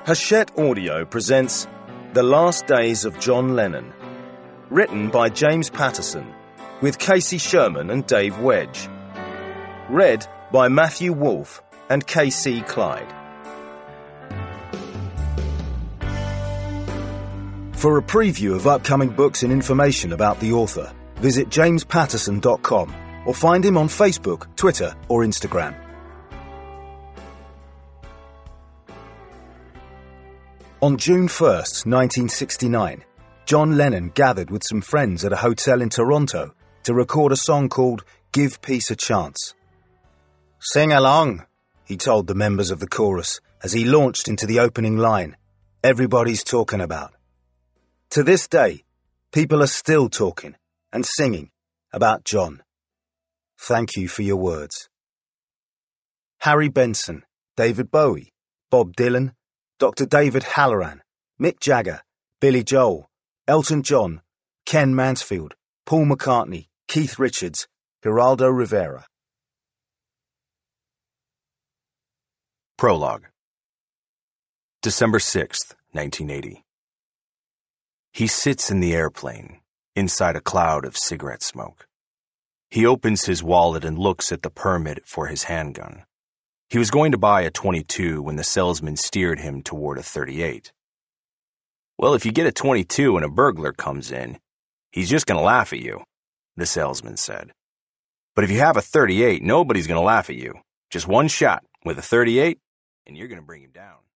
Hachette Audio presents The Last Days of John Lennon, written by James Patterson, with Casey Sherman and Dave Wedge. Read by Matthew Wolfe and K.C. Clyde. For a preview of upcoming books and information about the author, visit jamespatterson.com or find him on Facebook, Twitter or Instagram. On June 1st, 1969, John Lennon gathered with some friends at a hotel in Toronto to record a song called Give Peace a Chance. "Sing along," he told the members of the chorus as he launched into the opening line, "Everybody's talking about." To this day, people are still talking and singing about John. Thank you for your words. Harry Benson, David Bowie, Bob Dylan, Dr. David Halloran, Mick Jagger, Billy Joel, Elton John, Ken Mansfield, Paul McCartney, Keith Richards, Geraldo Rivera. Prologue. December 6th, 1980. He sits in the airplane, inside a cloud of cigarette smoke. He opens his wallet and looks at the permit for his handgun. He was going to buy a .22 when the salesman steered him toward a .38. "Well, if you get a .22 and a burglar comes in, he's just going to laugh at you," the salesman said. "But if you have a .38, nobody's going to laugh at you. Just one shot with a .38, and you're going to bring him down."